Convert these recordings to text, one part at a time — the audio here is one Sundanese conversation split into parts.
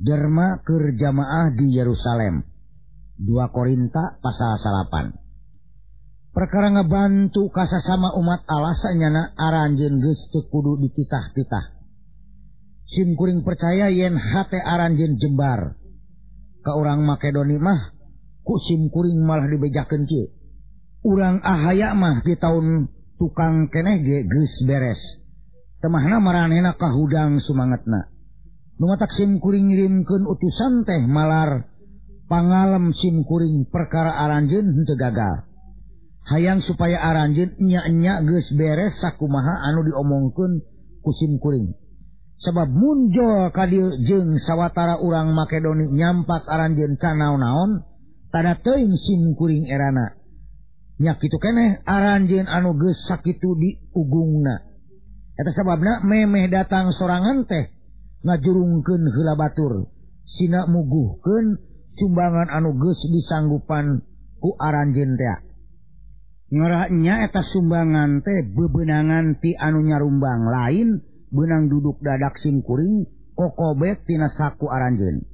derma keur jamaah di Yerusalem. 2 Korinta pasal 8. Perkara ngebantu kasasama umat Allah sanyana aranjeun geus teu kudu dititah-titah. Sim kuring percaya yen hate aranjeun jembar ka urang Makedoni mah ku sim kuring malah dibejakeun kieu. Urang ahaya mah di taun tukang keneh ge geus beres. Temahna maranehna kahudang sumangetna. Nu matak sim kuring ngirimkeun utusan teh malar pangalem sim kuring perkara aranjeun henteu gagal. Hayang supaya aranjeun nya-nya geus beres sakumaha anu diomongkeun ku sim kuring. Sabab mun jol ka dieu jeung sawatara urang Makedoni nyampak aranjeun can naon-naon, tada teuing sim kuring erana. Nya kitu keneh aranjeun anu geus sakitu di ugungna. Eta sababna memeh datang sorangan teh ngajurungkeun heula batur, sina muguhkeun sumbangan anu geus disanggupan ku aranjeun teh. Ngeranya eta sumbangan teh bebenangan ti anu nyarumbang, lain benang duduk dadak sim kuring kokobet tina saku aranjeun.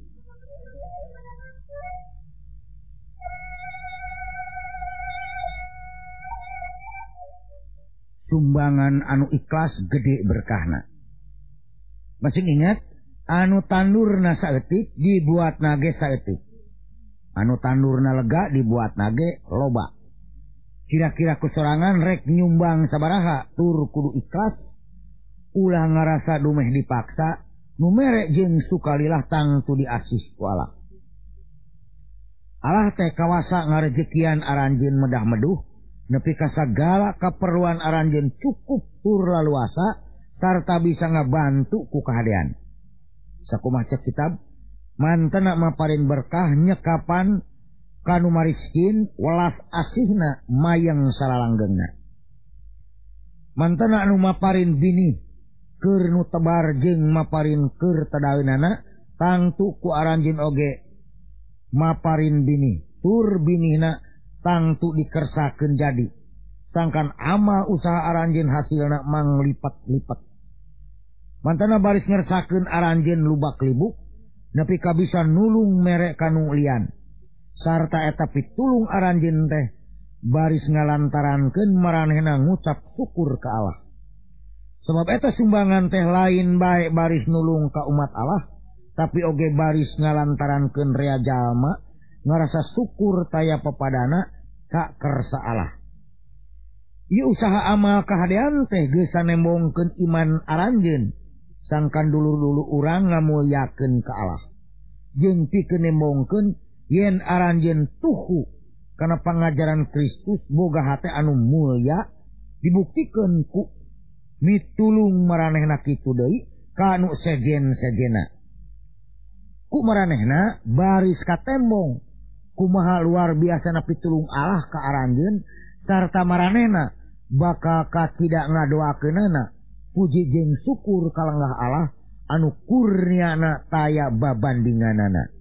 Sumbangan anu ikhlas gede berkahna. Masih ingat anu tandurna saeutik dibuatna ge saeutik, anu tandurna lega dibuatna ge loba. Kira-kira kusorangan rek nyumbang sabaraha tur kudu ikhlas, ulah ngarasa dumeh dipaksa, nu mere jeung sukalilah tangtu diasih ku Allah. Allah teh kawasa ngarejekian aranjeun medah-meduh nepi ka sagala kaperluan aranjeun cukup tur laluasa sarta bisa ngabantu ku kahadean. Sakumaha cek kitab, mantena maparin berkah nyekapan kanu mariskin welas asihna mayang salalanggengna. Mantena anu maparin bini keur nu tebar jeung maparin keur tadaeunana tangtu ku aranjeun oge maparin bini tur binina tangtu dikersakeun jadi sangkan amal usaha aranjeun hasilna manglipat-lipat. Mantena baris ngersakeun aranjeun lubak-libuk nepi ka bisa nulung mere kanu lian. Sarta eta pitulung aranjeun teh baris ngalantarankeun maranehna ngucap syukur ka Allah. Sebab eta sumbangan teh lain bae baris nulung ka umat Allah, tapi oge baris ngalantarankeun rea jalma ngarasa syukur taya pepadana ka kersa Allah. Ieu usaha amal kahadean teh geus sanembongkeun iman aranjeun sangkan dulu-dulu urang ngamulyakeun ka Allah. Jeung pikeun nembongkeun yen aranjeun tuhu kana pangajaran Kristus boga hate anu mulya dibuktikeun ku mitulung maranehna kitu deui ka anu sejen-sejena. Ku maranehna baris katembong kumaha luar biasana pitulung Allah ka aranjeun sarta maranehna bakal kacidak ngadoakeunana puji jeung syukur ka lenggah Allah anu kurniana taya babandinganana.